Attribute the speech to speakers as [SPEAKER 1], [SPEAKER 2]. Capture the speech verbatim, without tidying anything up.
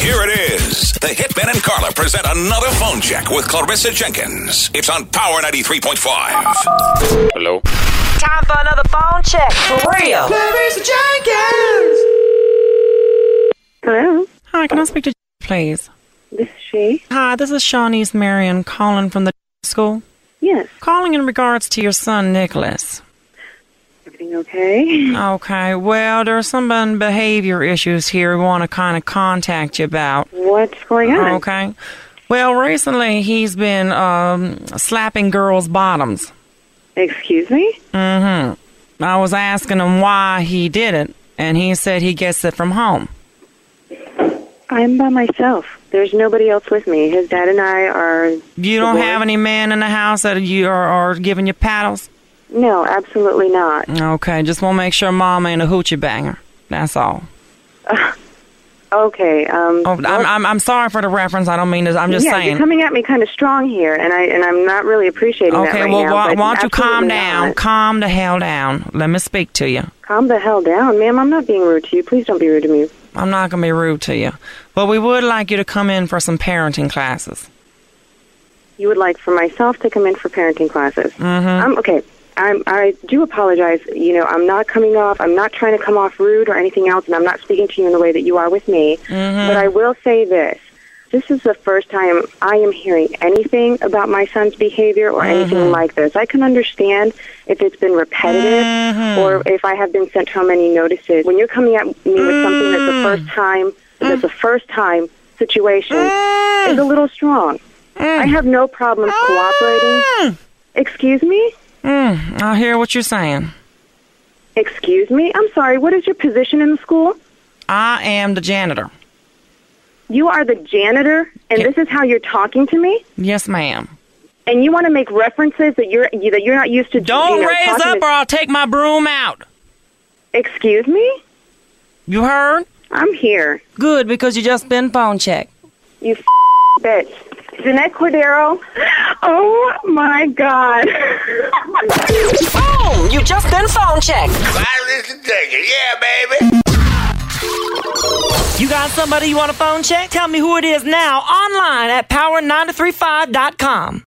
[SPEAKER 1] Here it is. The Hitman and Carla present another phone check with Clarissa Jenkins. It's on Power ninety-three point five.
[SPEAKER 2] Hello?
[SPEAKER 3] Time for another phone check. For real.
[SPEAKER 4] Clarissa Jenkins!
[SPEAKER 5] Hello,
[SPEAKER 3] Hi, can I speak to please?
[SPEAKER 5] this is she.
[SPEAKER 3] Hi, this is Shawnee's Marion calling from the school.
[SPEAKER 5] Yes,
[SPEAKER 3] Calling in regards to your son, Nicholas.
[SPEAKER 5] everything okay?
[SPEAKER 3] Okay, well, there are some um, behavior issues here we want to kind of contact you about.
[SPEAKER 5] What's going on?
[SPEAKER 3] Okay. Well, recently he's been um, slapping girls' bottoms.
[SPEAKER 5] Excuse me?
[SPEAKER 3] Mm-hmm. I was asking him why he did it, and he said he gets it from home.
[SPEAKER 5] I'm by myself. There's nobody else with me. His dad and I are...
[SPEAKER 3] You don't
[SPEAKER 5] divorced.
[SPEAKER 3] have any men in the house that you are, are giving you paddles?
[SPEAKER 5] No, absolutely not.
[SPEAKER 3] Okay, just want to make sure Mom ain't a hoochie banger. That's all.
[SPEAKER 5] Uh, okay, um...
[SPEAKER 3] Oh, I'm, I'm I'm sorry for the reference. I don't mean this. I'm just
[SPEAKER 5] yeah,
[SPEAKER 3] saying.
[SPEAKER 5] you're coming at me kind of strong here, and, I, and I'm not really appreciating that
[SPEAKER 3] Okay,
[SPEAKER 5] right
[SPEAKER 3] well,
[SPEAKER 5] now.
[SPEAKER 3] why,
[SPEAKER 5] but
[SPEAKER 3] why don't you calm
[SPEAKER 5] absolutely
[SPEAKER 3] down?
[SPEAKER 5] not.
[SPEAKER 3] Calm the hell down. Let me speak to you.
[SPEAKER 5] Calm the hell down. Ma'am, I'm not being rude to you. Please don't be rude to me.
[SPEAKER 3] I'm not going to be rude to you. But we would like you to come in for some parenting classes.
[SPEAKER 5] You would like for myself to come in for parenting classes.
[SPEAKER 3] Mm-hmm.
[SPEAKER 5] I'm okay. I'm, I do apologize. You know, I'm not coming off, I'm not trying to come off rude or anything else, and I'm not speaking to you in the way that you are with me.
[SPEAKER 3] Mm-hmm.
[SPEAKER 5] But I will say this. This is the first time I am hearing anything about my son's behavior or
[SPEAKER 3] Mm-hmm.
[SPEAKER 5] anything like this. I can understand if it's been repetitive
[SPEAKER 3] Mm-hmm.
[SPEAKER 5] or if I have been sent home any notices. When you're coming at me with something that's
[SPEAKER 3] Mm.
[SPEAKER 5] a first time, that's a first time situation,
[SPEAKER 3] Mm.
[SPEAKER 5] is a little strong. I have no problem cooperating.
[SPEAKER 3] Mm.
[SPEAKER 5] Excuse me?
[SPEAKER 3] Mm, I hear what you're saying.
[SPEAKER 5] Excuse me? I'm sorry, what is your position in the school?
[SPEAKER 3] I am the janitor.
[SPEAKER 5] You are the janitor, and
[SPEAKER 3] Yeah.
[SPEAKER 5] this is how you're talking to me?
[SPEAKER 3] Yes, ma'am.
[SPEAKER 5] And you want to make references that you're you, that you're not used to.
[SPEAKER 3] Don't
[SPEAKER 5] you know,
[SPEAKER 3] raise
[SPEAKER 5] talking
[SPEAKER 3] up
[SPEAKER 5] to-
[SPEAKER 3] or I'll take my broom out.
[SPEAKER 5] Excuse me?
[SPEAKER 3] You heard?
[SPEAKER 5] I'm here.
[SPEAKER 3] Good, because you just been phone checked.
[SPEAKER 5] You f- bitch. Jeanette Cordero. Oh my God.
[SPEAKER 3] Boom! You just been phone checked.
[SPEAKER 1] Clarissa Jenkins, yeah, baby.
[SPEAKER 3] You got somebody you want to phone check? Tell me who it is now online at power nine three five dot com.